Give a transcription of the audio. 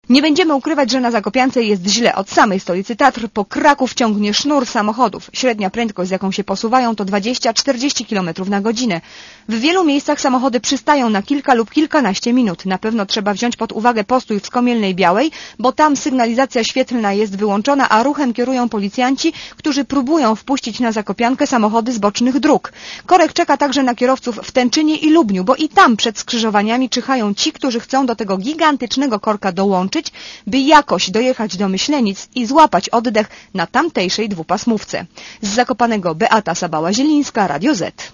Nie będziemy ukrywać, że na Zakopiance jest źle. Od samej stolicy Tatr po Kraków ciągnie sznur samochodów. Średnia prędkość, z jaką się posuwają, to 20-40 km na godzinę. W wielu miejscach samochody przystają na kilka lub kilkanaście minut. Na pewno trzeba wziąć pod uwagę postój w Skomielnej Białej, bo tam sygnalizacja świetlna jest wyłączona, a ruchem kierują policjanci, którzy próbują wpuścić na Zakopiankę samochody z bocznych dróg. Korek czeka także na kierowców w Tęczynie i Lubniu, bo i tam przed skrzyżowaniami czyhają ci, którzy chcą do tego gigantycznego korka dołączyć, by jakoś dojechać do Myślenic i złapać oddech na tamtejszej dwupasmówce. Z Zakopanego Beata Sabała-Zielińska, Radio Z.